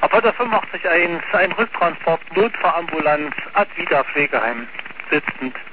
Pater 85.1, ein Rücktransport, Notfallambulanz, Advita Pflegeheim, sitzend.